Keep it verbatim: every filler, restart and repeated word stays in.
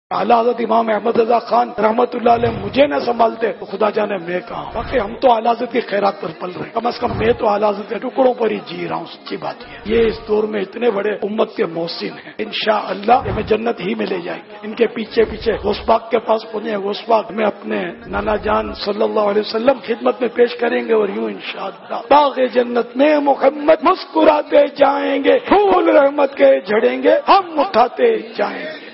आला हज़रत इमाम अहमद रजा खान रहमतुल्लाह अलैह मुझे न संभालते तो खुदा जाने मैं कहाँ। बाकी हम तो आला हज़रत की खैरात पर पल रहे, कम अज कम मैं तो आला हज़रत के टुकड़ों पर ही जी रहा हूँ। सच्ची बात है, ये इस दौर में इतने बड़े उम्मत के मोहसिन हैं, इंशाअल्लाह हमें जन्नत ही में ले जाएंगे। इनके पीछे पीछे गौसबाग के पास पहुंचे, गौसबाग में अपने नाना जान सल्लल्लाहु अलैहि वसल्लम खिदमत में पेश करेंगे और यूं इंशाअल्लाह बाग़े जन्नत में मोहम्मद मुस्कुराते जाएंगे, फूल रहमत के झड़ेंगे, हम उठाते जाएंगे।